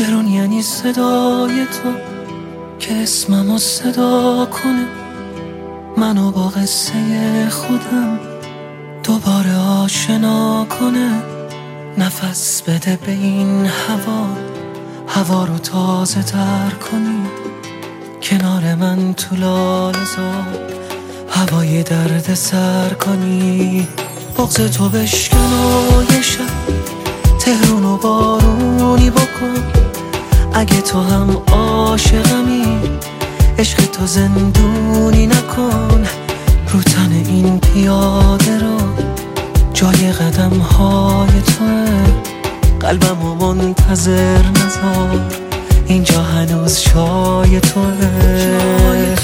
تهران یعنی صدای تو که اسممو صدا کنه، منو با قصه خودم دوباره آشنا کنه. نفس بده به این هوا رو تازه تر کنی، کنار من تو لاله‌زار هوای درد سر کنی. بغض تو بشکن و یه شب تهران و بارونی بکن. اگه تو هم عاشقمی عشق تو زندونی نکن. رو تن این پیاده رو جای قدم های توه، قلبمو منتظر نذار اینجا هنوز شای توه.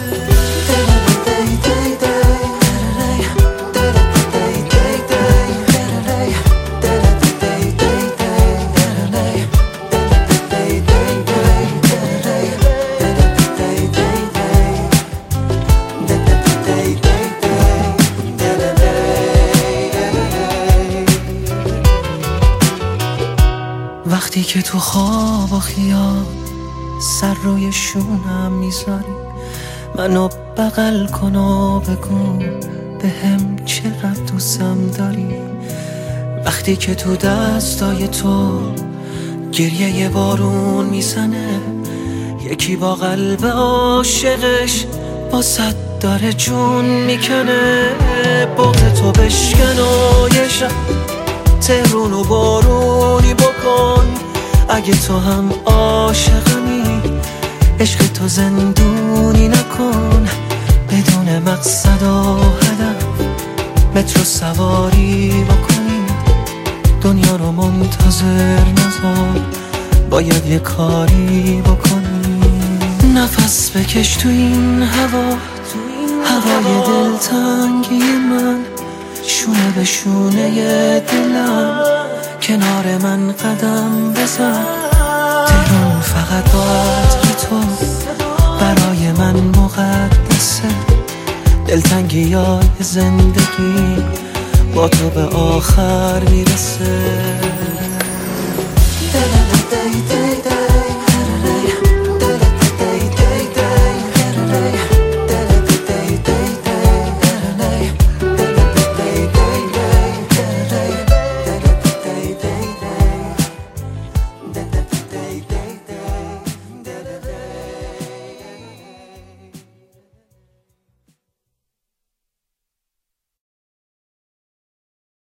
وقتی که تو خواب و خیال سر روی شونم میذاری، منو بغل کن و بگو بهم چقدر دوستم داری. وقتی که تو دستای تو گریه یه بارون میزنه، یکی با قلب عاشقش با صد داره جون میکنه. بغض تو بشکن و یه شب تهران و بارونی بکن. اگه تو هم عاشقمی عشق تو زندونی نکن. بدون مقصد و هدف مترو سواری بکنی، دنیا رو منتظر نذار باید یه کاری بکنی. نفس بکش تو این هوای دلتنگی من، شونه به شونه دلم کنار من قدم بزن. تهران فقط با عطر تو برای من مقدسه، دلتنگی های زندگی با تو به آخر میرسه.